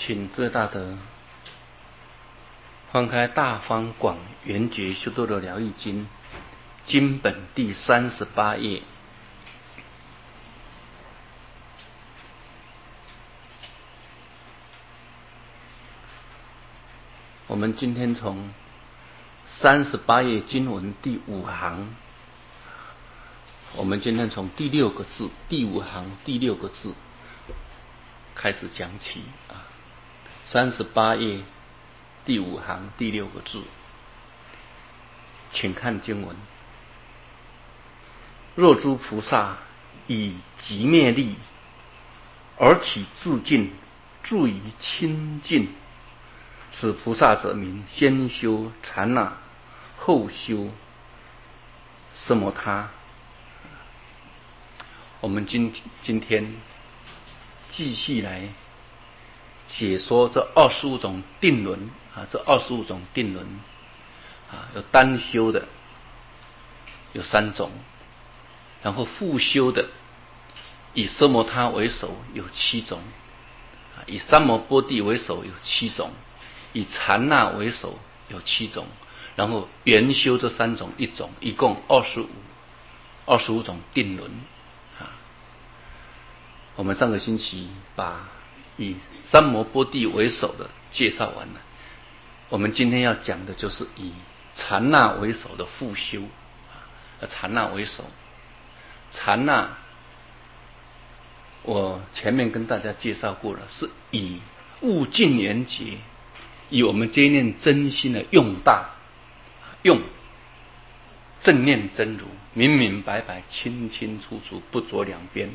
请最大德翻开《大方广圆觉修多罗疗愈经》经本第38页。我们今天从38页经文第5行，我们今天从第6个字，第5行第6个字开始讲起啊。38页第5行第6个字，请看经文：若诸菩萨以极灭力而起自净，住于清净，此菩萨者名先修禅那，后修奢摩他。我们今天继续来解说这25种定轮啊，这25种定轮啊，有单修的有3种，然后复修的以奢摩他为首有7种，以三摩波帝为首有7种，以禅那为首有7种，然后圆修这3种1种，一共25种定轮啊。我们上个星期把以三摩波帝为首的介绍完了，我们今天要讲的就是以禅那为首的复修啊，禅那为首。禅那我前面跟大家介绍过了，是以悟净圆觉，以我们这一念真心的用大，用正念真如，明明白白，清清楚楚，不着两边，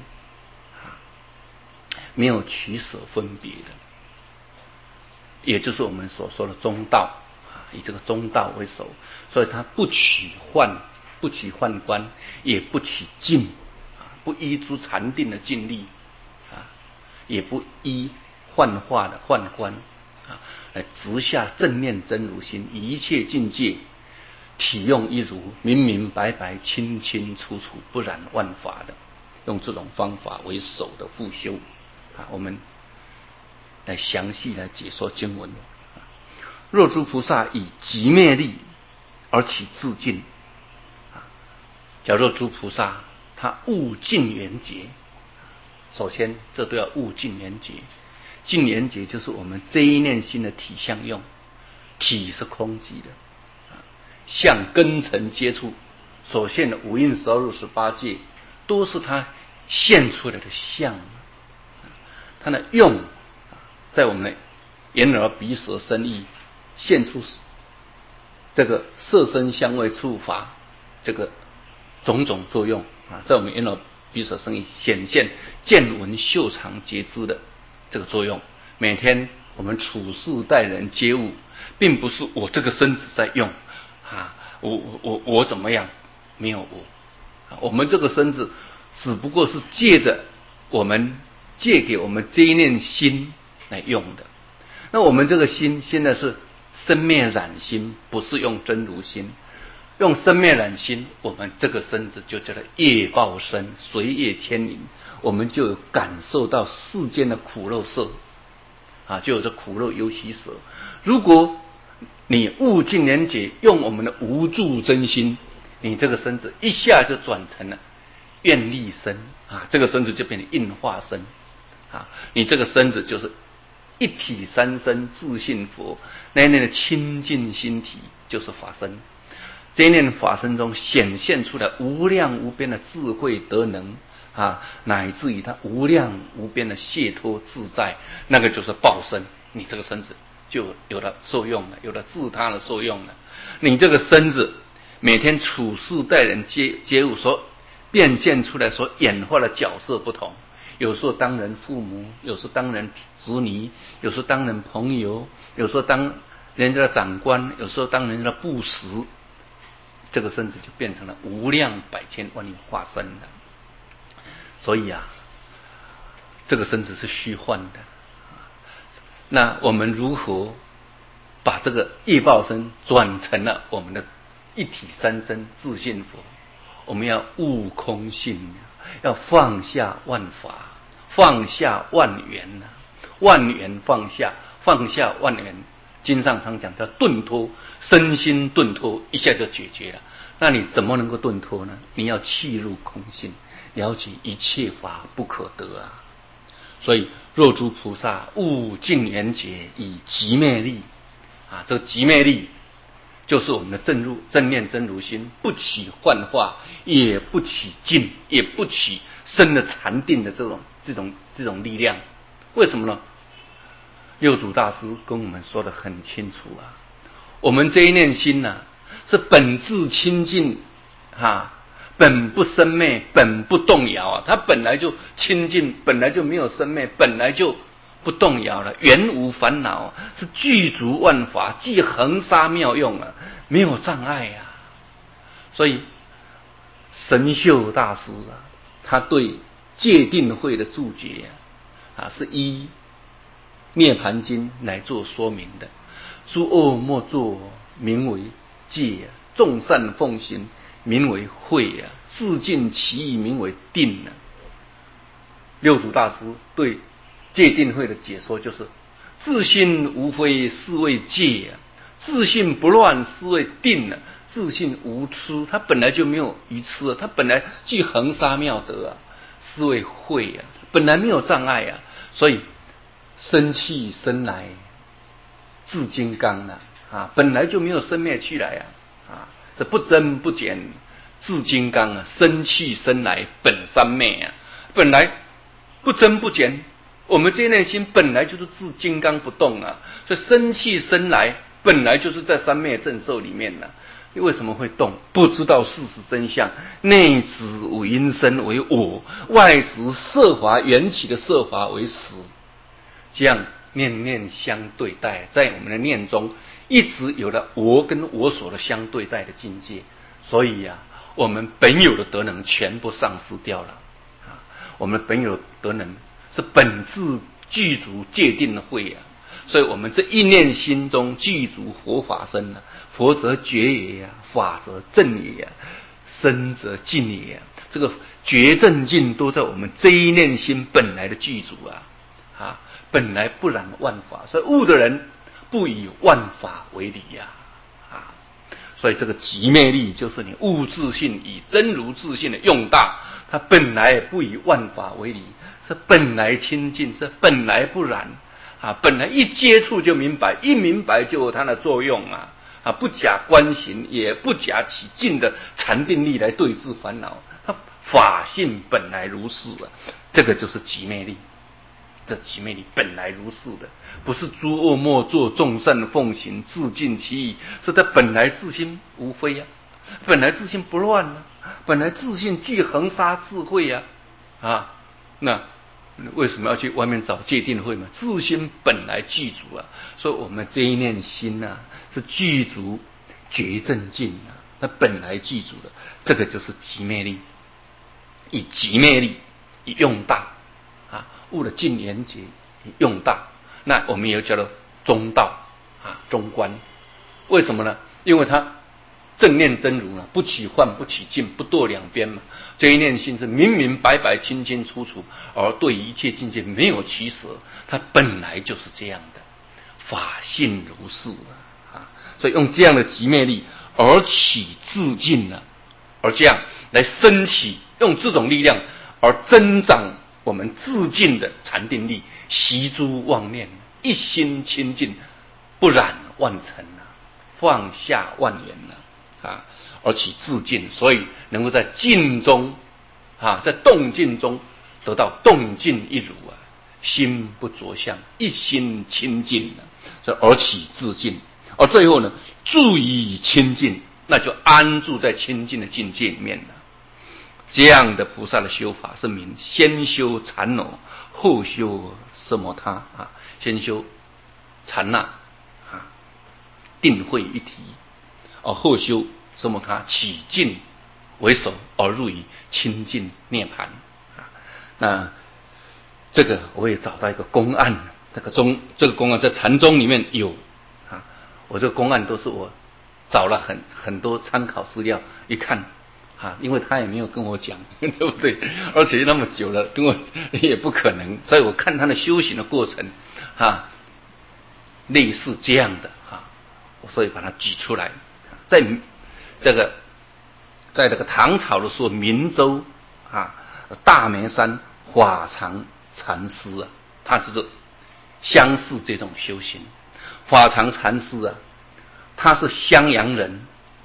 没有取舍分别的，也就是我们所说的中道啊，以这个中道为首，所以它不取幻观，也不取净啊，不依诸禅定的净力啊，也不依幻化的幻观啊，来直下正念真如心，一切境界体用一如，明明白白，清清楚楚，不染万法的，用这种方法为首的复修啊，我们来详细来解说经文。若诸菩萨以极灭力而起自净啊，假若诸菩萨他悟净圆觉，首先这都要悟净圆觉。净圆觉就是我们这一念心的体相用，体是空寂的，相根尘接触所现的五蕴12入18界，都是它现出来的相，它的用在我们的眼耳鼻舌身意现出这个色身香味触法这个种种作用啊，在我们眼耳鼻舌身意显现见闻嗅尝觉知的这个作用。每天我们处事待人接物，并不是我这个身子在用啊，我怎么样？没有我们这个身子只不过是借给我们这一念心来用的。那我们这个心现在是生灭染心，不是用真如心。用生灭染心，我们这个身子就叫做业报身，随业牵引，我们就有感受到世间的苦肉色啊，就有这苦肉忧喜舍。如果你悟净圆觉，用我们的无住真心，你这个身子一下就转成了愿力身啊，这个身子就变成应化身啊，你这个身子就是一体三身自性佛，那一念的清净心体就是法身。这一念法身中显现出来无量无边的智慧德能啊，乃至于它无量无边的解脱自在，那个就是报身。你这个身子就有了受用了，有了自他的受用了。你这个身子每天处事待人接物所变现出来所演化的角色不同，有时候当人父母，有时候当人子女，有时候当人朋友，有时候当人家的长官，有时候当人家的部属，这个身子就变成了无量百千万亿化身的。所以啊，这个身子是虚幻的。那我们如何把这个业报身转成了我们的一体三身自性佛？我们要悟空性，要放下万法，放下万缘， 万缘放下，放下万缘。经上常讲叫顿脱，身心顿脱，一下就解决了。那你怎么能够顿脱呢？你要契入空性，了解一切法不可得啊。所以若诸菩萨悟净圆觉，以极灭力啊，这个极灭力就是我们的正念真如心，不起幻化，也不起静，也不起生的禅定的这种力量。为什么呢？六祖大师跟我们说得很清楚啊，我们这一念心呢、是本自清净啊，本不生灭，本不动摇啊，它本来就清净，本来就没有生灭，本来就不动摇了，原无烦恼，是具足万法，既恒沙妙用啊，没有障碍啊。所以神秀大师啊，他对戒定慧的注解啊，是依涅盘经来做说明的。诸恶莫作，名为戒；众善奉行，名为慧啊；自尽其意，名为定啊。六祖大师对戒定慧的解说就是：自信无非是为戒啊，自信不乱是为定啊，自信无痴，他本来就没有愚痴啊，他本来具恒沙妙德啊，是为慧啊，本来没有障碍啊，所以生气生来自金刚啊，本来就没有生灭去来啊，这不增不减自金刚啊，生气生来本三昧啊，本来不增不减，我们这内心本来就是自金刚不动啊，所以生气生来本来就是在三昧正受里面呢。为什么会动？不知道事实真相，内指五阴身为我，外指色法缘起的色法为实。这样念念相对待，在我们的念中一直有了我跟我所的相对待的境界，所以我们本有的德能全部丧失掉了啊！我们本有的德能是本自具足戒定的慧啊，所以我们这一念心中具足佛法身啊，佛则觉也呀，法则正也呀，身则静也呀。这个觉正静都在我们这一念心本来的具足啊，本来不染万法，所以悟的人不以万法为理呀啊。所以这个极灭力就是你悟自性以真如自性的用大，它本来不以万法为理，是本来清净，是本来不染啊，本来一接触就明白，一明白就有它的作用啊，不假观行，也不假起静的禅定力来对治烦恼，它法性本来如是啊，这个就是极灭力。这极灭力本来如是的，不是诸恶莫作，众善奉行，自尽其意，是它本来自心无非本来自信不乱本来自信既恒沙智慧那为什么要去外面找戒定慧嘛？自心本来具足所以我们这一念心是具足觉正境它本来具足的，这个就是极灭力，以极灭力以用大悟了净圆觉用大，那我们也叫做中道中观。为什么呢？因为它正念真如不起幻不起静，不堕两边嘛。这一念心是明明白白清清楚楚，而对一切境界没有取舍，它本来就是这样的，法性如是所以用这样的极灭力而起自尽而这样来升起，用这种力量而增长我们自尽的禅定力，息诸妄念，一心清净，不染万尘放下万缘而起自尽，所以能够在静中在动静中得到动静一如心不着相，一心清净所以而起自尽，而最后呢，住以清净，那就安住在清净的境界里面了。这样的菩萨的修法是名先修禅那，后修奢摩他先修禅那定慧一体，而后修奢摩他起静为首，而入于清净涅槃那这个我也找到一个公案，这个公案在禅宗里面有我这个公案都是我找了很多参考资料，一看因为他也没有跟我讲，对不对？而且那么久了，跟我也不可能，所以我看他的修行的过程，类似这样的所以把它举出来。在这个唐朝的时候，明州大梅山法常禅师他就是相似这种修行。法常禅师他是襄阳人，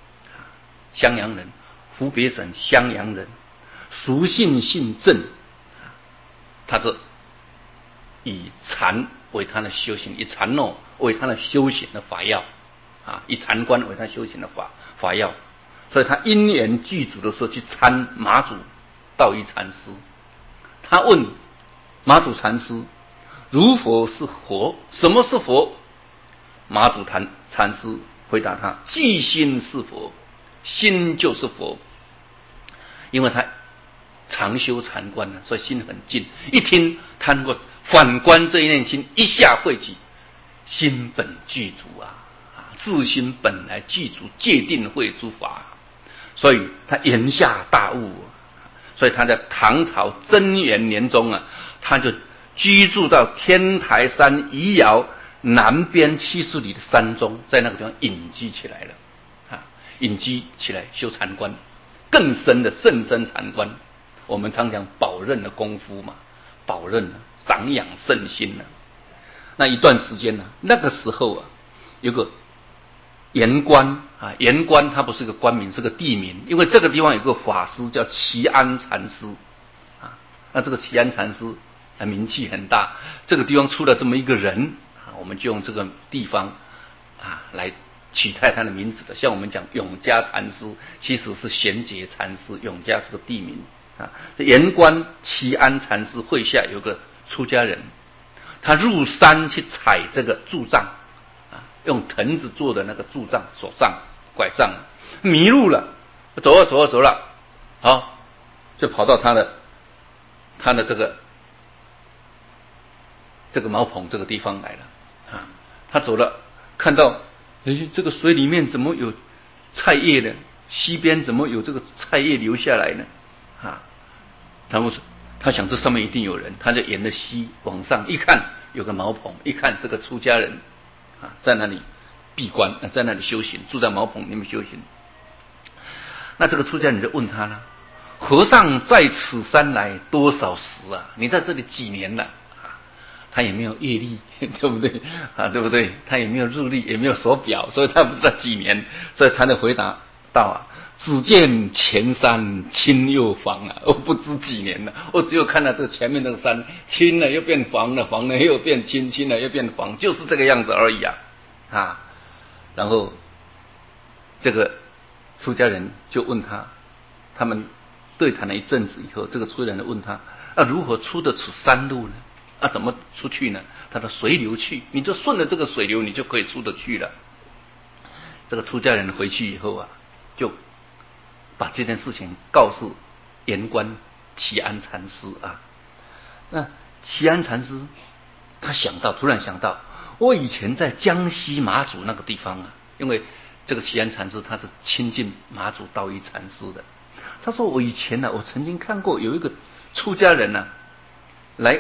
湖北省襄阳人，俗姓郑，他是以禅为他的修行，以禅诺为他的修行的法要以禅观为他修行的法要，所以他因缘具足的时候去参马祖道一禅师，他问马祖禅师：如佛是佛，什么是佛？马祖禅师回答他：即心是佛，心就是佛。因为他常修禅观所以心很静，一听他能够反观这一念心，一下汇集，心本具足自心本来具足，戒定慧诸法，所以他言下大悟。所以他在唐朝贞元年中他就居住到天台山余姚南边70里的山中，在那个地方隐居起来了隐居起来修禅观，更深的甚深禅观。我们常讲宝刃的功夫嘛，宝刃长养圣心那一段时间那个时候有个盐官盐官它不是个官名，是个地名，因为这个地方有个法师叫齐安禅师那这个齐安禅师名气很大，这个地方出了这么一个人我们就用这个地方来取代他的名字的。像我们讲永嘉禅师，其实是贤觉禅师，永嘉是个地名盐官齐安禅师会下有个出家人，他入山去采这个柱杖用藤子做的那个柱杖，手杖拐杖，迷路了，走了就跑到他的这个茅棚这个地方来了他走了，看到这个水里面怎么有菜叶呢？溪边怎么有这个菜叶流下来呢？他想这上面一定有人，他就沿着溪往上一看，有个茅棚，一看这个出家人在那里闭关，在那里修行，住在茅棚里面修行。那这个出家人就问他了：和尚在此山来多少时你在这里几年了？他也没有业力，对不对对不对？他也没有日历，也没有手表，所以他不知道几年，所以他就回答道只见前山青又黄我不知几年了，我只有看到这前面那个山青了又变黄了，黄了又变青，青了又变黄，就是这个样子而已然后这个出家人就问他们对谈了一阵子以后，这个出家人问他如何出得出山路呢？怎么出去呢？他的水流去，你就顺着这个水流，你就可以出得去了。这个出家人回去以后就把这件事情告诉盐官齐安禅师那齐安禅师他突然想到，我以前在江西马祖那个地方因为这个齐安禅师他是亲近马祖道一禅师的，他说我以前我曾经看过有一个出家人来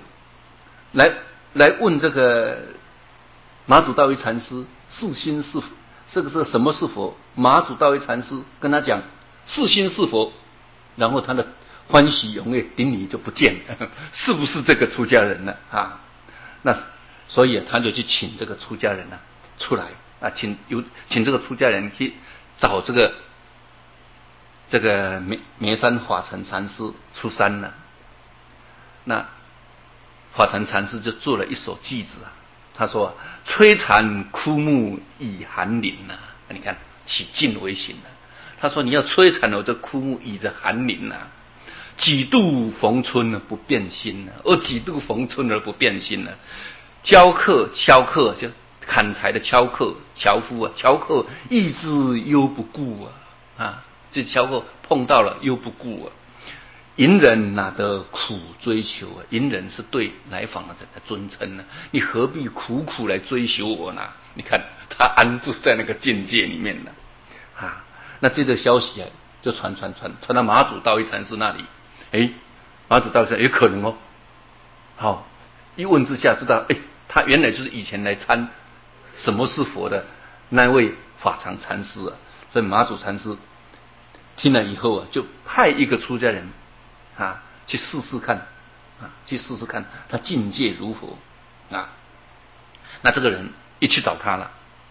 问这个马祖道一禅师是心是佛，这个什么是佛？马祖道一禅师跟他讲是心是佛，然后他的欢喜踊跃顶礼就不见了，是不是这个出家人呢那所以他就去请这个出家人出来请这个出家人去找这个梅山法成禅师出山了。那法成禅师就做了一首句子他说摧残枯木以寒林你看起静为行他说你要摧残我这枯木以这寒林几度逢春不变心几度逢春而不变心敲刻就砍柴的樵夫樵客意之忧不顾这樵客碰到了忧不顾隐忍哪得苦追求隐忍是对来访的人的尊称你何必苦来追求我呢？你看他安住在那个境界里面那这个消息就传到马祖道一禅师那里。马祖道一禅也可能哦。好，一问之下知道，他原来就是以前来参什么是佛的那位法常禅师啊。所以马祖禅师听了以后啊，就派一个出家人去试试看他境界如何啊。那这个人一去找他了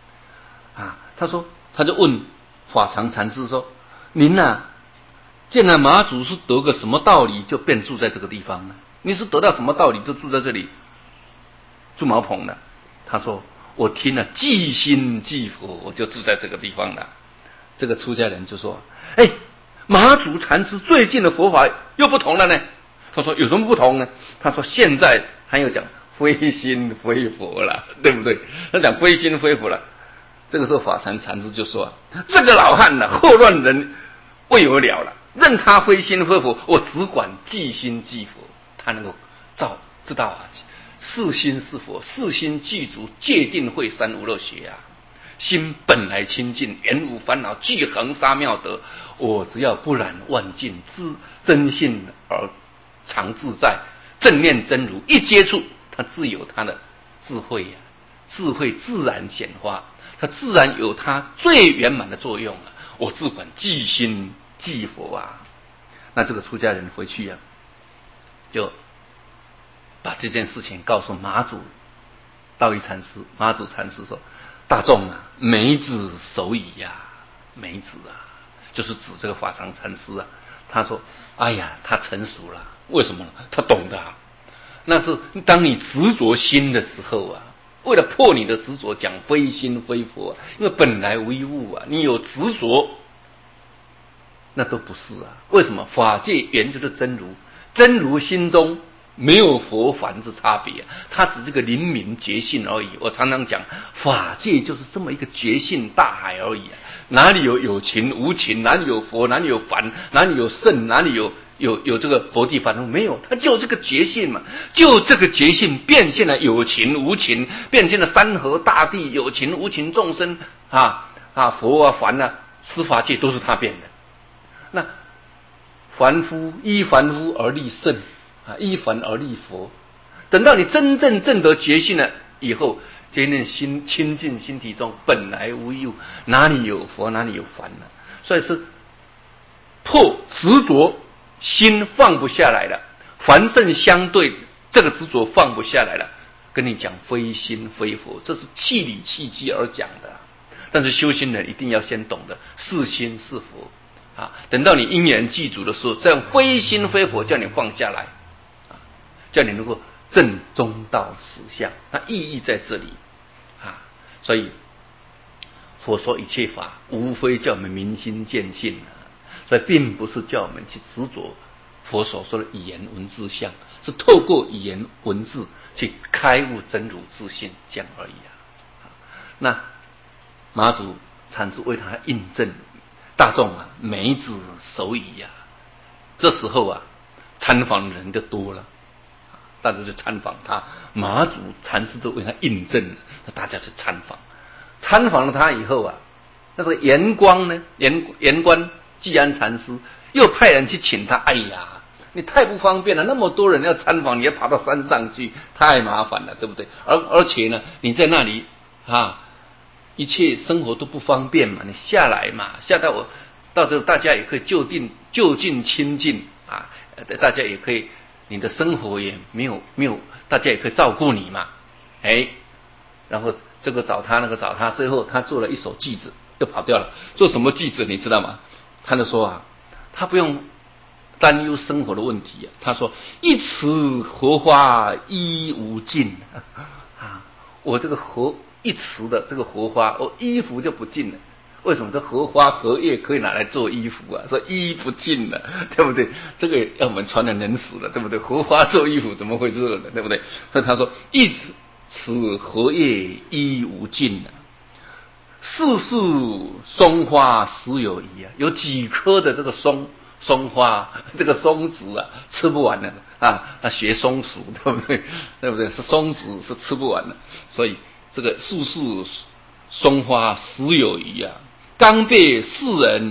他就问法常禅师说：“您见了马祖是得个什么道理，就便住在这个地方呢？你是得到什么道理就住在这里住茅棚的？”他说：“我听了即心即佛，我就住在这个地方了。”这个出家人就说：“马祖禅师最近的佛法又不同了呢。”他说：“有什么不同呢？”他说：“现在还有讲非心非佛了，对不对？他讲非心非佛了。”这个时候法常禅师就说：“这个老汉祸乱人未我了，任他非心非佛，我只管即心即佛。”他能够知道是心是佛，是心具足戒定慧三无漏学心本来清净，原无烦恼，具恒沙妙德。我只要不染万境，真性而常自在，正念真如一接触，他自有他的智慧智慧自然显化，它自然有它最圆满的作用我只管即心即佛那这个出家人回去就把这件事情告诉马祖道一禅师。马祖禅师说：“大众梅子熟矣梅子就是指这个法常禅师他说：“哎呀，他成熟了，为什么呢？他懂得那是当你执着心的时候为了破你的执着，讲非心非佛因为本来无一物你有执着，那都不是为什么？法界原就是真如，真如心中没有佛凡之差别它只是个灵明觉性而已。我常常讲，法界就是这么一个觉性大海而已哪里有情无情，哪里有佛，哪里有凡，哪里有圣，哪里有这个佛地凡夫，没有，它就这个觉性嘛，就这个觉性变现了有情无情，变现了山河大地，有情无情众生佛凡司法界都是他变的。那凡夫依凡夫而立圣依凡而立佛，等到你真正证得觉性了以后，这念心清净心体中本来无一物，哪里有佛，哪里有凡呢？所以是破执着心放不下来了，凡圣相对，这个执着放不下来了，跟你讲非心非佛，这是气理气机而讲的但是修行人一定要先懂得是心是佛等到你因缘具足的时候，这样非心非佛叫你放下来叫你能够正中道实相，那意义在这里所以佛说一切法无非叫我们明心见性所以并不是叫我们去执着佛所说的语言文字相，是透过语言文字去开悟真如自性，这样而已那马祖禅师为他印证，大众梅子熟矣这时候参访的人就多了，大家就参访他。马祖禅师都为他印证了，大家去参访了他以后那这个圆光呢，圆观寂安禅师又派人去请他。哎呀，你太不方便了，那么多人要参访，你要爬到山上去，太麻烦了，对不对？而且呢，你在那里一切生活都不方便嘛，你下来嘛，下到我到时候大家也可以就近亲近大家也可以，你的生活也没有，大家也可以照顾你嘛。然后这个找他，那个找他，最后他做了一首偈子，又跑掉了。做什么偈子你知道吗？他就说他不用担忧生活的问题他说：“一池荷花衣无尽我这个一池的这个荷花，我衣服就不尽了。为什么？这荷花荷叶可以拿来做衣服说衣不尽了，对不对？这个要我们传人冷死了，对不对？荷花做衣服怎么会热呢？对不对？所以他说：一池荷叶衣无尽世事松花实有余有几棵的这个松花，这个松子吃不完的学松鼠，对不对？对不对？是松子是吃不完的，所以这个世事松花实有余刚被世人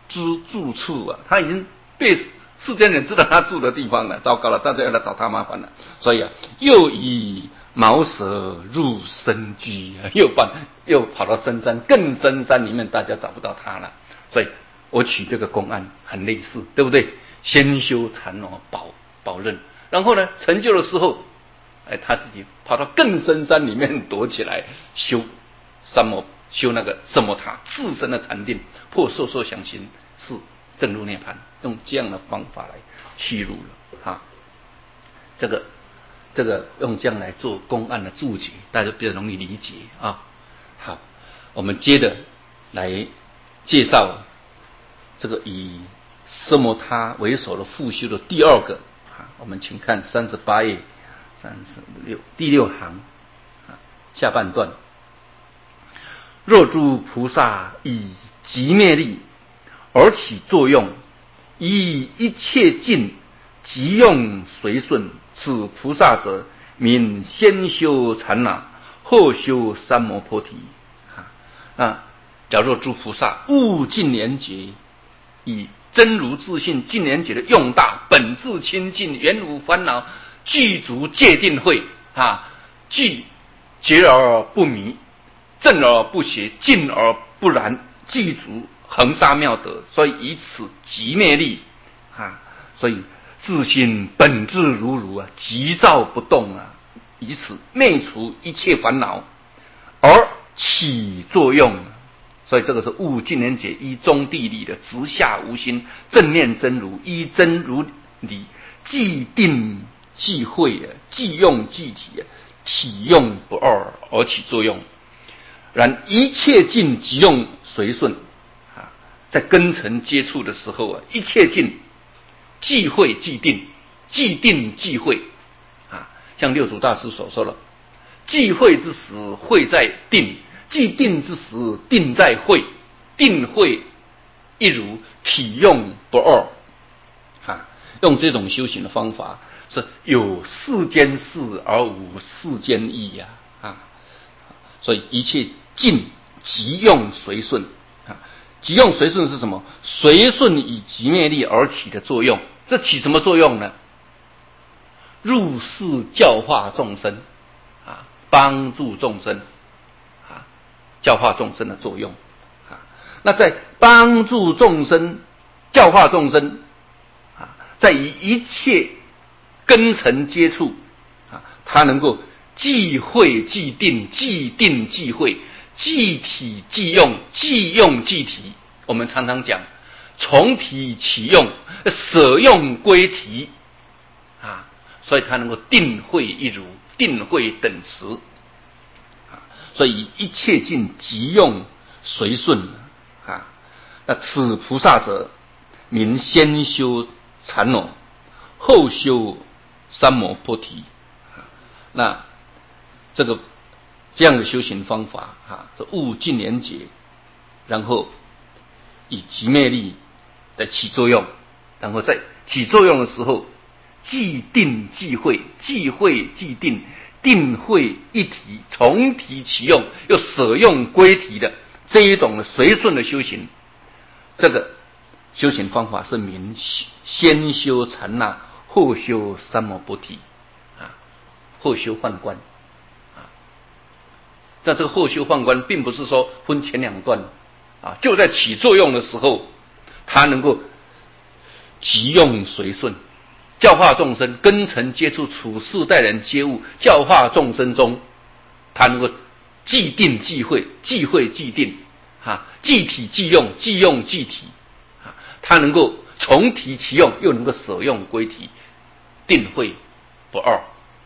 之住处啊，他已经被世间人知道他住的地方了，糟糕了，大家要来找他麻烦了。所以啊，又以茅舍入深居啊，又跑到深山，更深山里面，大家找不到他了。所以我取这个公案很类似，对不对？先修禅哦，保任，然后呢，成就的时候，他自己跑到更深山里面躲起来修那个三摩塔，自身的禅定，破受想行识，证入涅槃，用这样的方法来契入了啊。这个用这样来做公案的注解，大家比较容易理解啊。好，我们接着来介绍这个以色摩他为首的复修的第二个啊，我们请看38页36第6行啊下半段。若诸菩萨以极灭力而起作用，以一切尽即用随顺，此菩萨者名先修禅那，后修三摩菩提。假若诸菩萨悟尽连结，以真如自性尽连结的用大，本自清净，原无烦恼，具足戒定慧具觉而不迷，正而不邪，静而不染，具足恒沙妙德，所以以此极灭力所以自心本自如急躁不动以此灭除一切烦恼而起作用。所以这个是悟尽连结依中地理的直下无心，正念真如，依真如理，既定既慧既用既体，体用不二而起作用。然一切尽即用随顺在根尘接触的时候一切尽既慧既定，既定既慧像六祖大师所说的，既慧之时慧在定，既定之时定在慧，定慧一如，体用不二用这种修行的方法是有世间事而无世间意所以一切尽即用随顺即用随顺是什么？随顺以极灭力而起的作用。这起什么作用呢？入世教化众生帮助众生教化众生的作用那在帮助众生教化众生在与一切根尘接触它能够既慧既定，既定既慧，既体既用，既用既体。我们常常讲从体起用，舍用归体所以它能够定慧一如，定慧等时所以一切尽即用随顺那此菩萨者名先修禅那，后修三摩菩提那这样的修行方法悟尽连结，然后以极灭力的起作用，然后在起作用的时候既定既慧，既慧既定，定慧一体，从体起用，又舍用归体的这一种随顺的修行，这个修行方法是名先修禅那，后修三摩菩提后修幻观但这个后修幻观并不是说分前两段就在起作用的时候，它能够即用随顺，教化众生，根尘接触处事待人接物，教化众生中，它能够既定既慧，既慧既定既体既用，既用既体它能够从体起用，又能够舍用归体，定慧不二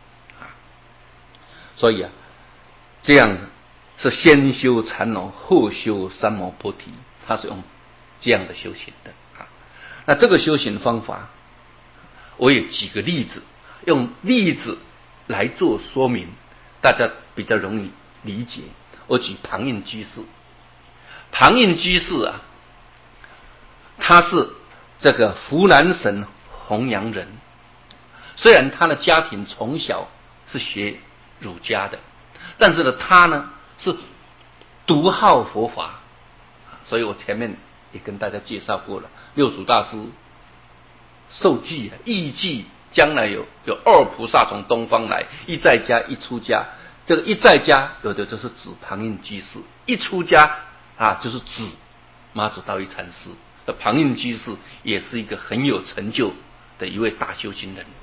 所以这样是先修禅那，后修三摩菩提，它是用这样的修行的那这个修行方法我也举个例子，用例子来做说明，大家比较容易理解。我举庞印居士。庞印居士他是这个湖南省洪阳人，虽然他的家庭从小是学儒家的，但是呢他是独好佛法，所以我前面也跟大家介绍过了。六祖大师受记预计将来有二菩萨从东方来，一在家一出家。这个一在家有的就是指庞印居士，一出家就是指马祖道一禅师。庞印居士也是一个很有成就的一位大修行人，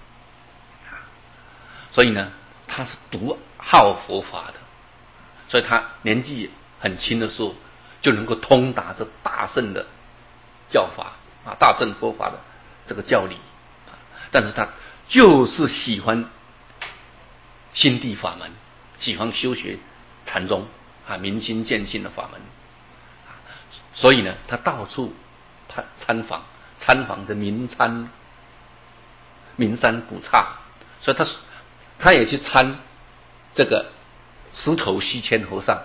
所以呢，他是独好佛法的，所以他年纪很轻的时候就能够通达这大乘的教法大乘佛法的这个教理但是他就是喜欢心地法门，喜欢修学禅宗明心见性的法门所以呢，他到处参访的名山古刹，所以他也去参这个石头西迁和尚。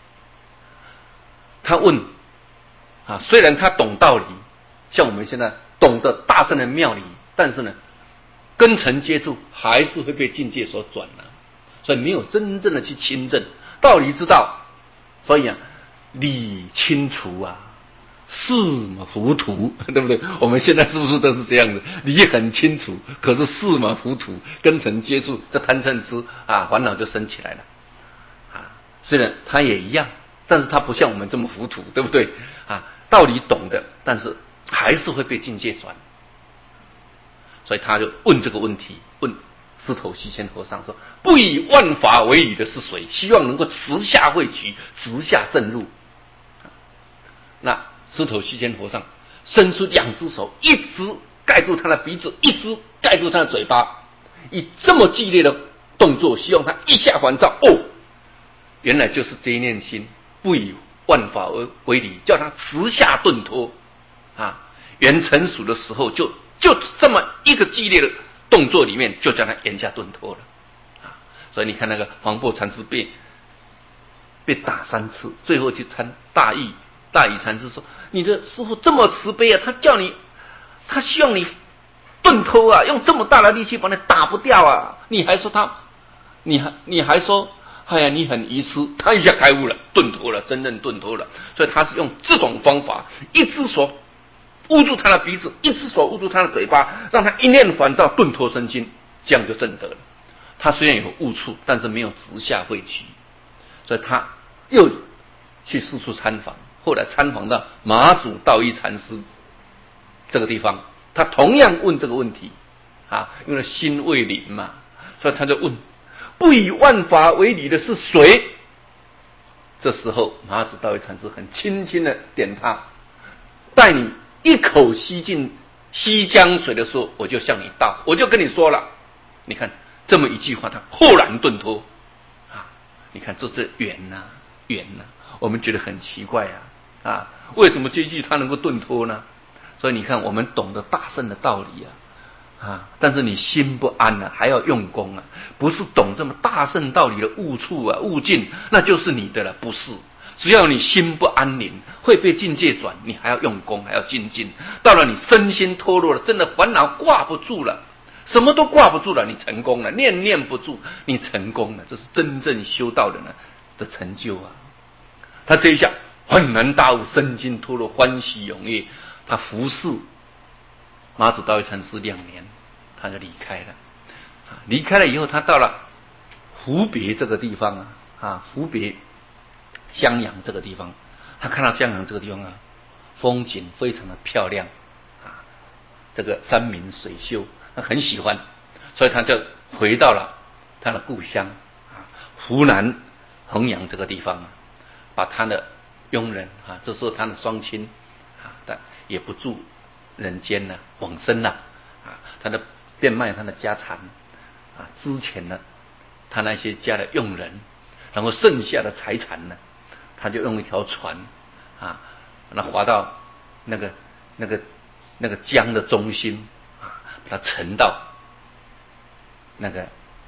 他问虽然他懂道理，像我们现在懂得大乘的妙理，但是呢，根尘接触还是会被境界所转所以没有真正的去亲证道理之道，所以理清楚事糊涂，对不对？我们现在是不是都是这样子？理很清楚，可是事糊涂，根尘接触，这贪嗔痴烦恼就生起来了虽然他也一样，但是他不像我们这么糊涂，对不对道理懂的，但是还是会被境界转，所以他就问这个问题，问狮头西迁和尚说：不以万法为理的是谁？希望能够直下慧取，直下正入。那狮头西迁和尚伸出两只手，一只盖住他的鼻子，一只盖住他的嘴巴，以这么激烈的动作，希望他一下还照。原来就是这一念心，不以万法为理，叫他直下顿脱缘成熟的时候，就这么一个激烈的动作里面，就叫他言下顿脱了所以你看那个黄檗禅师被打3次，最后去参大义禅师说：你的师父这么慈悲他希望你顿脱用这么大的力气把你打不掉你还说你还说你很愚痴，他一下开悟了，顿脱了，真正顿脱了。所以他是用这种方法，一只手捂住他的鼻子，一只手捂住他的嘴巴，让他一念反照，顿脱身心，这样就证得了。他虽然有悟处，但是没有直下慧取，所以他又去四处参访，后来参访到马祖道一禅师这个地方，他同样问这个问题因为心未领嘛，所以他就问：不以万法为理的是谁？这时候马祖道一禅师很轻轻的点他，待你一口吸进西江水的时候，我就向你道，我就跟你说了。你看这么一句话，他豁然顿脱你看这是缘我们觉得很奇怪为什么这一句他能够顿脱呢？所以你看我们懂得大乘的道理但是你心不安还要用功不是懂这么大乘道理的悟处悟境，那就是你的了，不是。只要你心不安宁，会被境界转，你还要用功，还要精进。到了你身心脱落了，真的烦恼挂不住了，什么都挂不住了，你成功了，念念不住，你成功了，这是真正修道的人的成就他这一下恍然大悟，身心脱落，欢喜踊跃。他服侍马祖道一禅师2年，他就离开了。离开了以后，他到了湖别这个地方湖别襄阳这个地方，他看到襄阳这个地方风景非常的漂亮这个山明水秀，他很喜欢，所以他就回到了他的故乡湖南衡阳这个地方把他的佣人这时候他的双亲但也不住人间往生他的变卖他的家产之前呢，他那些家的佣人，然后剩下的财产呢，他就用一条船那划到那个江的中心把它沉到那个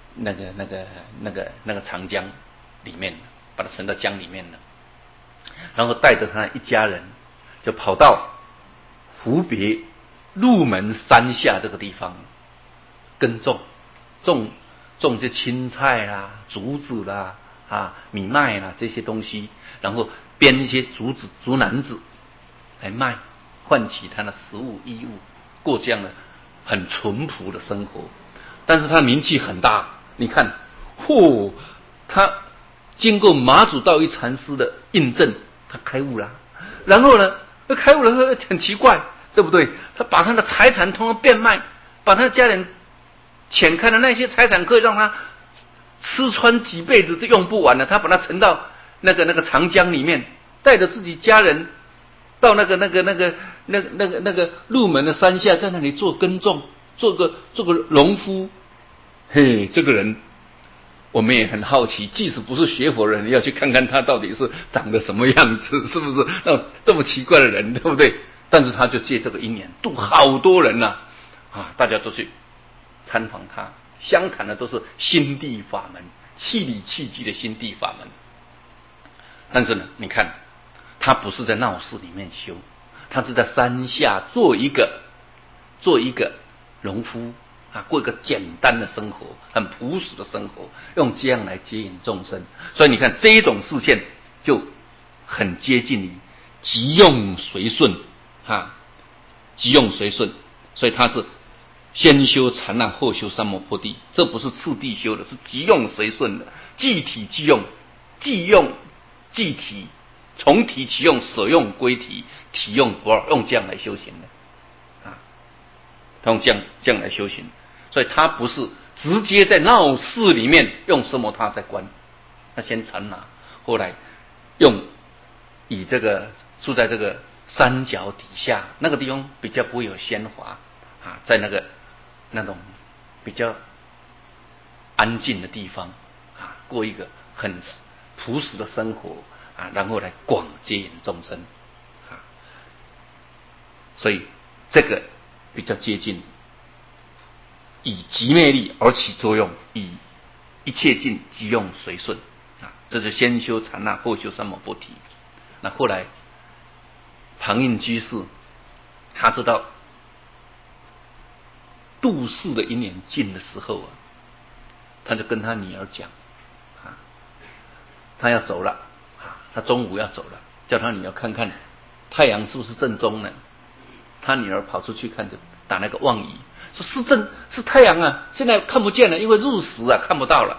长江里面，把它沉到江里面了，然后带着他一家人就跑到湖别鹿门山下这个地方耕种些青菜啦、竹子啦米麦啦这些东西，然后编一些竹篮子来卖，换取他的食物衣物，过这样的很淳朴的生活。但是他名气很大，你看，他经过马祖道一禅师的印证，他开悟了。然后呢，开悟了很奇怪，对不对？他把他的财产通通变卖，把他的家人浅看的那些财产可以让他吃穿几辈子都用不完了，他把它沉到那个长江里面，带着自己家人到那个入门的山下，在那里做耕种，做个农夫。嘿，这个人我们也很好奇，即使不是学佛人，要去看看他到底是长得什么样子，是不是这么奇怪的人，对不对？但是他就借这个因缘度好多人呐，大家都去参访他，相谈的都是心地法门，气理气机的心地法门。但是呢，你看他不是在闹市里面修，他是在山下做一个农夫过一个简单的生活，很朴实的生活，用这样来接引众生。所以你看这一种视线就很接近于急用随顺急用随顺。所以他是先修禅那，后修三摩地菩，这不是次第修的，是急用随顺的，即体即用，即用即体，从体起用，舍用归体，体用不二，用这样来修行的他用这样来修行。所以他不是直接在闹市里面用什么他在观，他先禅那，后来以这个住在这个山脚底下，那个地方比较不会有喧哗在那种比较安静的地方过一个很朴实的生活然后来广接引众生所以这个比较接近以极魅力而起作用，以一切尽即用随顺这是先修禅那，后修三摩地。那后来庞印居士他知道度世的因缘尽的时候他就跟他女儿讲他要走了他中午要走了，叫他女儿看看太阳是不是正中呢？他女儿跑出去看着，打那个望仪，说是太阳现在看不见了，因为入时看不到了。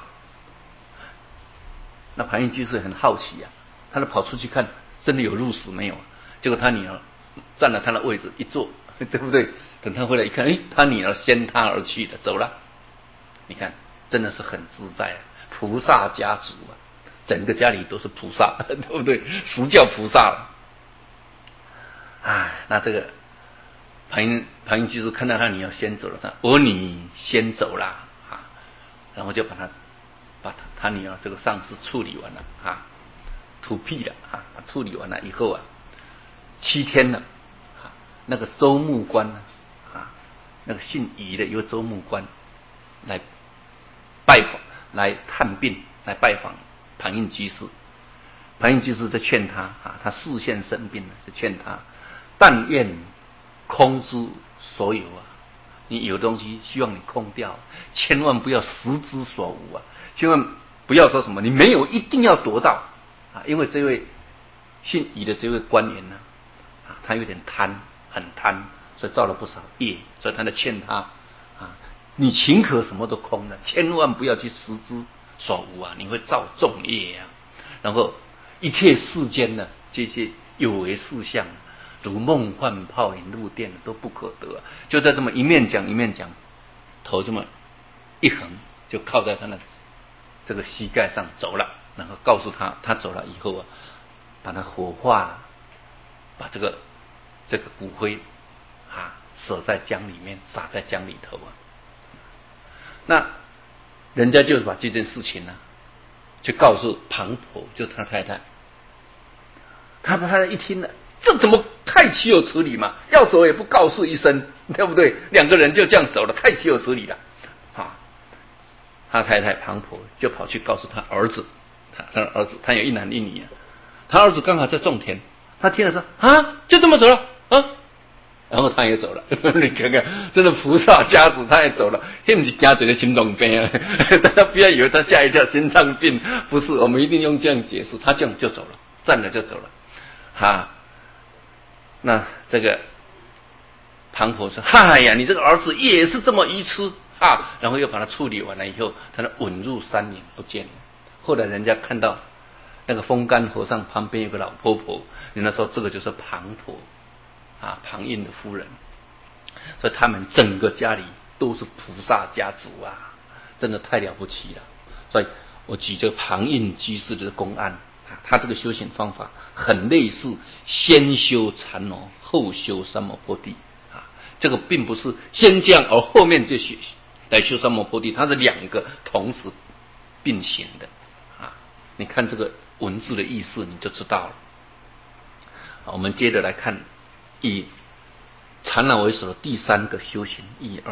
那庞印居士很好奇他就跑出去看，真的有入时没有？结果他女儿占了他的位置一坐，对不对？等他回来一看，他女儿先他而去的，走了。你看，真的是很自在菩萨家族整个家里都是菩萨，对不对？实教菩萨了。那这个庞印居士看到他女儿先走了，我女先走了然后就把他女儿这个丧事处理完了土辟了处理完了以后7天了那个周木官那个姓乙的一个周木官来拜访，来探病，来拜访庞印居士。庞印居士在劝他他视线生病了，就劝他但愿空之所有你有东西希望你空掉，千万不要实之所无千万不要说什么你没有一定要夺到因为这位姓乙的这位官员他有点贪，很贪，所以造了不少业，所以他在劝他你宁可什么都空了，千万不要去实之所无你会造重业然后一切世间这些有为事项如梦幻泡影入电都不可得就在这么一面讲一面讲，头这么一横就靠在他的这个膝盖上走了，然后告诉他走了以后把他火化了，把这个骨灰舍在江里面，撒在江里头那人家就是把这件事情就告诉庞婆，就是他太太。他太太一听了，这怎么太岂有此理嘛？要走也不告诉一声，对不对？两个人就这样走了，太岂有此理了他太太庞婆就跑去告诉他儿子，他有一男一女他儿子刚好在种田，他听了说就这么走了然后他也走了。你看看，真的菩萨家族，他也走了，那不是家族的心脏病大家不要以为他吓一跳心脏病，不是，我们一定用这样解释，他这样就走了，站了就走了那这个庞婆说：“嗨呀，你这个儿子也是这么愚痴啊！”然后又把他处理完了以后，他就稳入山林不见了。后来人家看到那个风干和尚旁边有个老婆婆，人家说这个就是庞婆啊，庞印的夫人。所以他们整个家里都是菩萨家族啊，真的太了不起了。所以我举这个庞印居士的公案啊，他这个修行方法很类似先修禅哦，后修三摩波地啊。这个并不是先这样而后面就来修三摩波地，它是两个同时并行的啊。你看这个文字的意思你就知道了。我们接着来看以禅那为首的第三个修行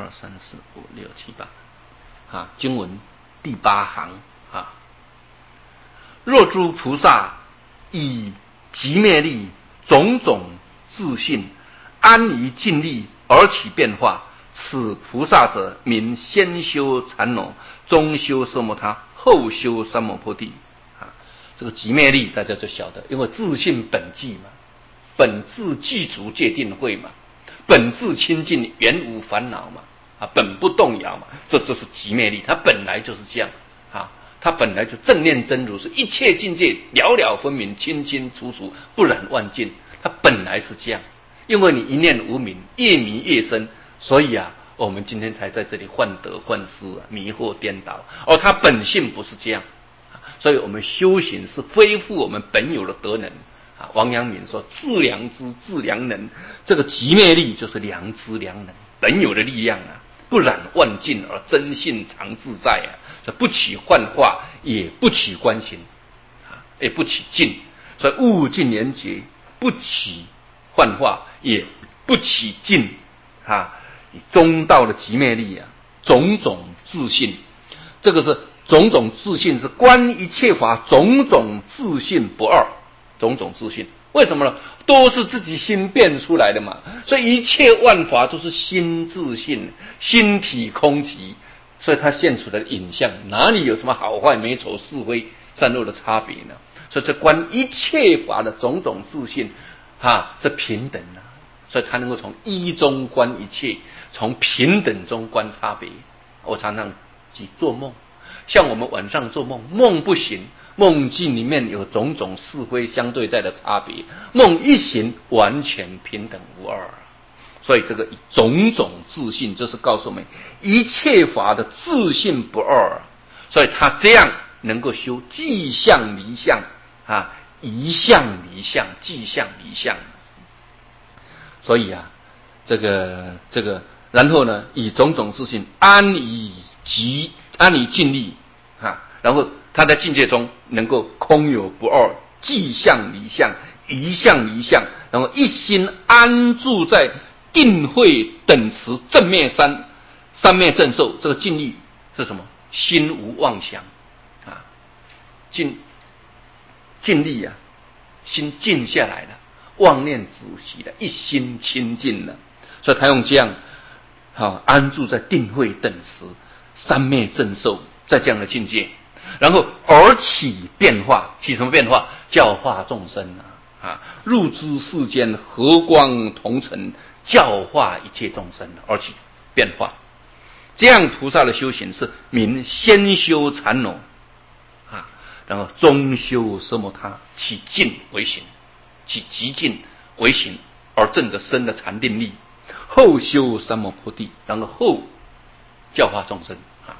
，1、2、3、4、5、6、7、8啊，经文第8行啊。若诸菩萨以极灭力种种自信安于尽力而起变化，此菩萨者名先修禅那，中修奢摩他，后修三摩波地啊。这个极灭力大家就晓得，因为自信本具嘛，本自具足戒定慧嘛，本自清净原无烦恼嘛，啊，本不动摇嘛，这就是极灭力，它本来就是这样啊。他本来就正念真如，是一切境界了了分明，清清楚楚，不染万境。他本来是这样，因为你一念无明，越迷越深，所以啊，我们今天才在这里患得患失啊，迷惑颠倒。而他本性不是这样，所以我们修行是恢复我们本有的德能啊。王阳明说：“自良知，自良能。”这个极灭力就是良知良能本有的力量啊。不染万境而真性常自在啊，不起幻化，也不起观行啊，也不起境，所以物尽连结，不起幻化，也不起境啊。中道的极灭力啊，种种自信，这个是种种自信，是观一切法种种自信不二，种种自信。为什么呢？都是自己心变出来的嘛，所以一切万法都是心自性，心体空寂，所以它现出来的影像哪里有什么好坏美丑是非善恶的差别呢？所以这观一切法的种种自性啊，是平等的，所以他能够从一中观一切，从平等中观差别。我常常举做梦，像我们晚上做梦，梦不醒，梦境里面有种种是非相对待的差别，梦一醒完全平等无二。所以这个种种自信就是告诉我们一切法的自信不二，所以他这样能够修即相离相啊，一相离相，即相离相。所以啊，这个然后呢，以种种自信安于尽力啊，然后他在境界中能够空有不二，即相离相，一相离相，然后一心安住在定慧等持正灭三灭正受。这个尽力是什么？心无妄想啊，尽力啊，心静下来了，妄念止息了，一心清净了。所以他用这样安住在定慧等持三灭正受，在这样的境界，然后而起变化，起什么变化？教化众生啊，入知世间和光同尘，教化一切众生，而起变化。这样菩萨的修行是名先修禅那啊，然后中修奢摩他，起静为行，起极静为行，而证得深的禅定力。后修三摩波地，然后后教化众生啊，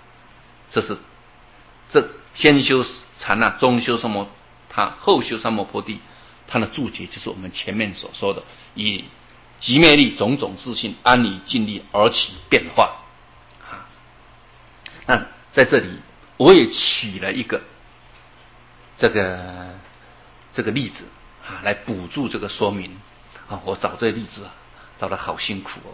这先修禅那，中修三摩他，后修三摩波地。它的注解就是我们前面所说的，以极灭力种种自信安于尽力而起变化啊。那在这里我也取了一个这个例子啊，来补助这个说明啊。我找这个例子找得好辛苦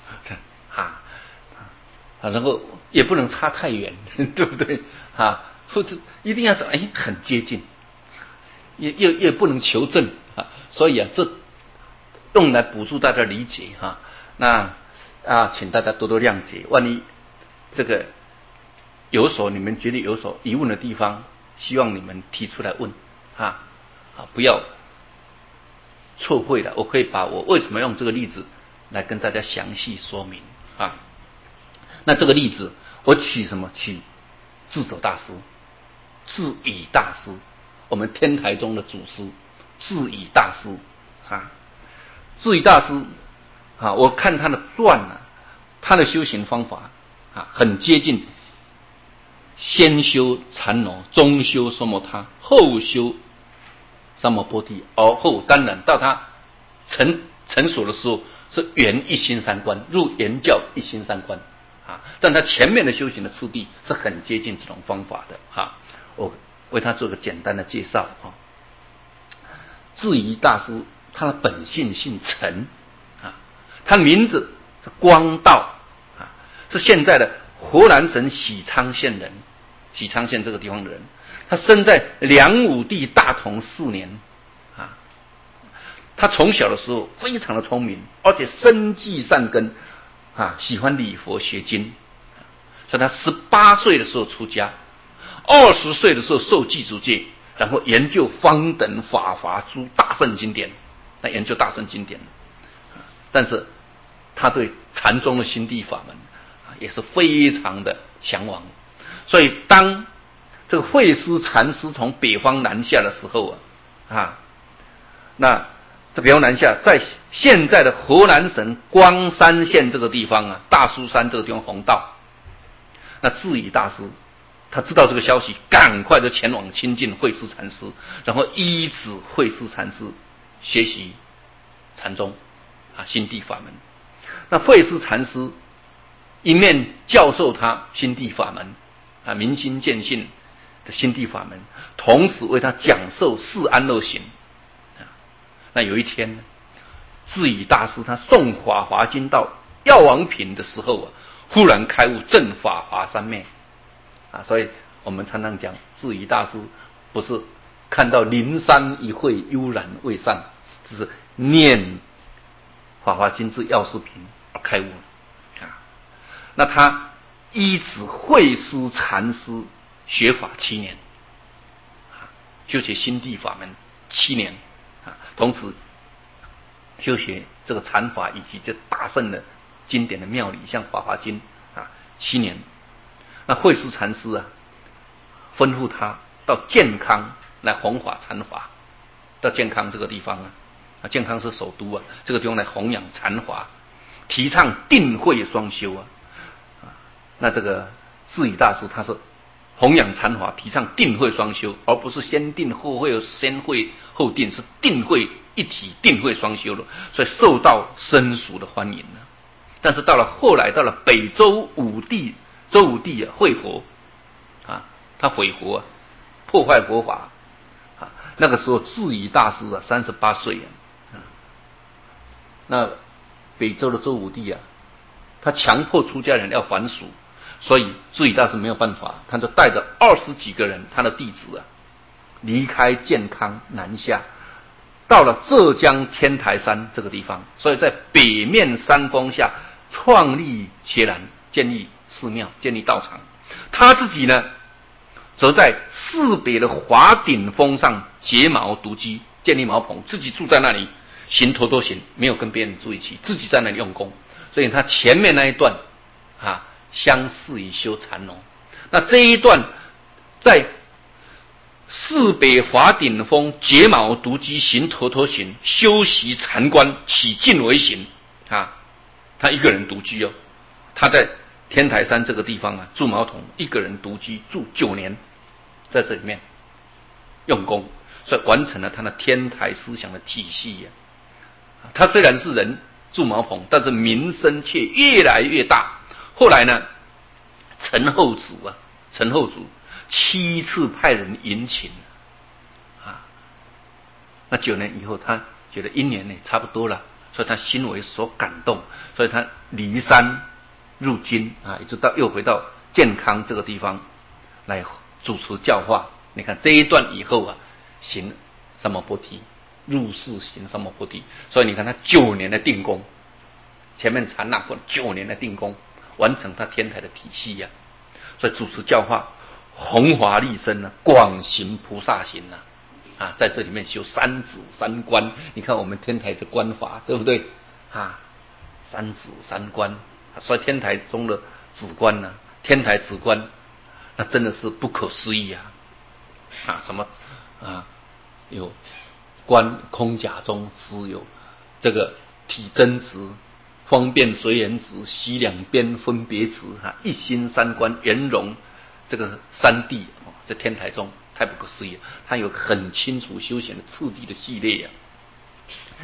然后也不能差太远，对不对或者一定要很接近，也不能求证所以这用来补助大家理解那请大家多多谅解。万一这个你们觉得有所疑问的地方，希望你们提出来问不要错会了，我可以把我为什么用这个例子来跟大家详细说明啊。那这个例子我取什么？取智守大师、智以大师，我们天台宗的祖师智以大师啊。智以大师啊，我看他的传啊，他的修行方法啊，很接近先修禅罗，中修奢摩他，后修三摩波提，而后当然到他成熟的时候是圆一心三观，入圆教一心三观啊。但他前面的修行的次第是很接近这种方法的啊。我为他做个简单的介绍啊。智以大师他的本姓姓陈啊，他名字是光道啊，是现在的湖南省许昌县人，许昌县这个地方的人。他生在梁武帝大同4年啊。他从小的时候非常的聪明，而且深具善根啊，喜欢礼佛学经，所以他18岁的时候出家，20岁的时候受具足戒，然后研究方等法华诸大圣经典，来研究大圣经典。但是他对禅宗的心地法门也是非常的向往，所以当这个慧思禅师从北方南下的时候那这北方南下，在现在的河南省光山县这个地方啊，大苏山这个地方弘道。那智以大师他知道这个消息，赶快就前往亲近慧思禅师，然后依止慧思禅师学习禅宗啊心地法门。那慧思禅师一面教授他心地法门啊，明心见性的心地法门，同时为他讲授四安乐行啊。那有一天呢，智以大师他诵法华经到药王品的时候啊，忽然开悟证法华三昧啊。所以我们常常讲，智以大师不是看到灵山一会悠然未散，只是念法华经至药师品而开悟啊。那他依止慧思禅师学法7年啊，修学心地法门7年啊，同时修学这个禅法以及这大圣的经典的妙理，像法华经啊7年。那慧思禅师啊，吩咐他到建康来弘法禅法，到建康这个地方啊，建康是首都啊，这个地方来弘扬禅法，提倡定慧双修啊。那这个智以大师他是弘扬禅法，提倡定慧双修，而不是先定后慧，先慧后定，是定慧一体，定慧双修了，所以受到僧俗的欢迎了。但是到了后来，到了北周武帝会佛啊，他毁佛啊，破坏佛法啊。那个时候智以大师啊38岁啊。那北周的周武帝啊，他强迫出家人要还俗，所以智以大师没有办法，他就带着20几个人，他的弟子啊，离开建康南下，到了浙江天台山这个地方，所以在北面山峰下创立伽蓝，建立寺庙，建立道场。他自己呢，则在市北的华顶峰上结茅独居，建立茅棚，自己住在那里，行陀多行，没有跟别人住一起，自己在那里用功。所以他前面那一段啊，相似于修禅宗。那这一段在市北华顶峰结茅独居，行陀陀行，修习禅观，起静为行啊。他一个人独居哦，他在天台山这个地方啊，住茅棚，一个人独居住9年，在这里面用功，所以完成了他的天台思想的体系呀。他虽然是人住茅棚，但是名声却越来越大。后来呢，陈后主7次派人迎请啊。那9年以后，他觉得因缘呢差不多了，所以他心为所感动，所以他离山入京啊，一直又回到建康这个地方来主持教化。你看这一段以后啊，行三摩波提，入世行三摩波提，所以你看他9年的定功，前面禅那过9年的定功，完成他天台的体系呀。所以主持教化，弘法利生啊，广行菩萨行啊。 啊，在这里面修三子三观。你看我们天台的观法，对不对啊？三子三观，所以天台中的止观呢、天台止观，那真的是不可思议啊！啊，什么啊？有观空假中只有这个体真直、方便随缘直、息两边分别直啊，一心三观圆融这个三谛哦，在天台中太不可思议了，它有很清楚修显的次第的系列啊。